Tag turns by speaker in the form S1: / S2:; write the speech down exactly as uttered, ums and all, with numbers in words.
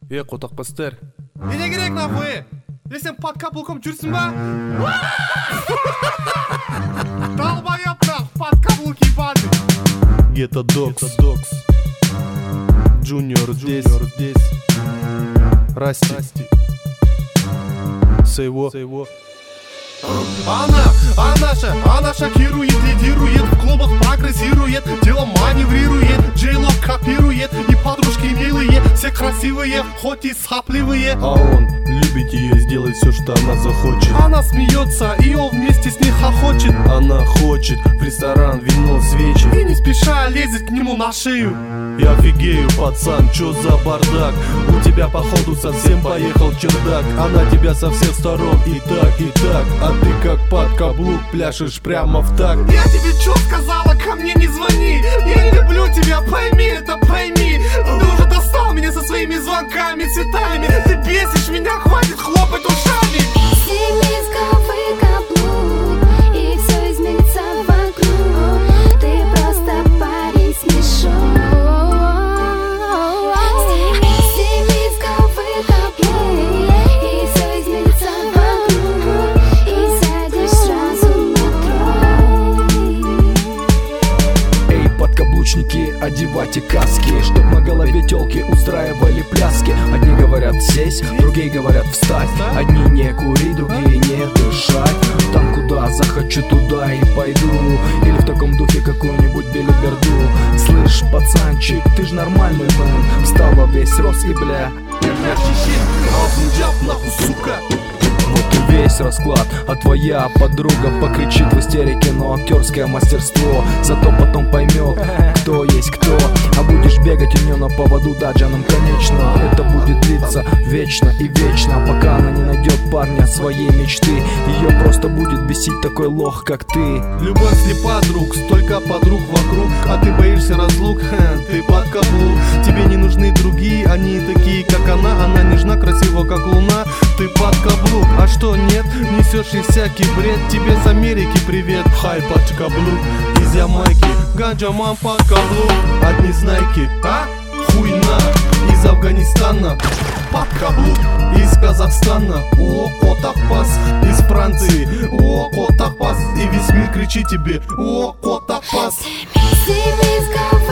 S1: Е, котақбастар.
S2: E ne gerek нахуй? E sen под каблуком жүрсің ба? Долбоёб нах, под каблуки ебаный.
S1: Гетто Докс. Джуниор здесь. Расти. Сейво.
S2: Она, она же, она шокирует, лидирует, в клубах прогрессирует, делом маневрирует, Джейло копирует, и подружки милые, все красивые, хоть и схапливые.
S1: А он любит ее, сделать все, что она захочет.
S2: Она смеется, и он вместе с ней хохочет.
S1: Она хочет в ресторан, вино, свечи.
S2: И не спеша лезет к нему на шею.
S1: Я офигею, пацан, чё за бардак? У тебя походу совсем поехал чердак. Она тебя со всех сторон и так, и так. А ты как под каблук пляшешь прямо в такт.
S2: Я тебе чё сказала, ко мне не звони. Я не люблю тебя, пойми это, пойми. Ты уже достал меня со своими звонками, цветами. Ты бесишь меня, хватит хлопать ушами.
S3: Сними с головы каблук, и все изменится вокруг. Ты просто парень смешон. Сними с головы каблук, и все изменится вокруг. И сядешь сразу на трон.
S4: Эй, подкаблучники, одевайте каски, чтоб на голове тёлки устраивали пляски. Одни говорят сесть, другие говорят встать. Одни не кури, другие не дышать. Там куда захочу, туда и пойду. Или в таком духе какую-нибудь белиберду. Слышь, пацанчик, ты ж нормальный мэн. Встал во весь рост и бля.
S2: Нахуй, сука.
S4: Вот и весь расклад, а твоя подруга покричит в истерике, но актерское мастерство. Зато потом поймет, кто есть кто. А будешь бегать у нее на поводу, да, Джаном, конечно. Это будет длиться вечно и вечно, пока она не найдет парня своей мечты. Ее просто будет бесить такой лох, как ты.
S1: Любовь слепа, друг, столько подруг вокруг. А ты боишься разлук, ха, ты под каблук. Тебе не нужны другие, они такие, как она. Она нежна, красива, как луна. Ты под каблук, а что нет? Несешь и всякий бред. Тебе с Америки привет, хай под каблук. Из Ямайки, ганджаман под каблук. Одни знайки, а? Хуйна. Из Афганистана под каблук. Из Казахстана, о, котақпас. Из Франции, о, котақпас. И весь мир кричит тебе, о, котақпас.
S3: Сними с головы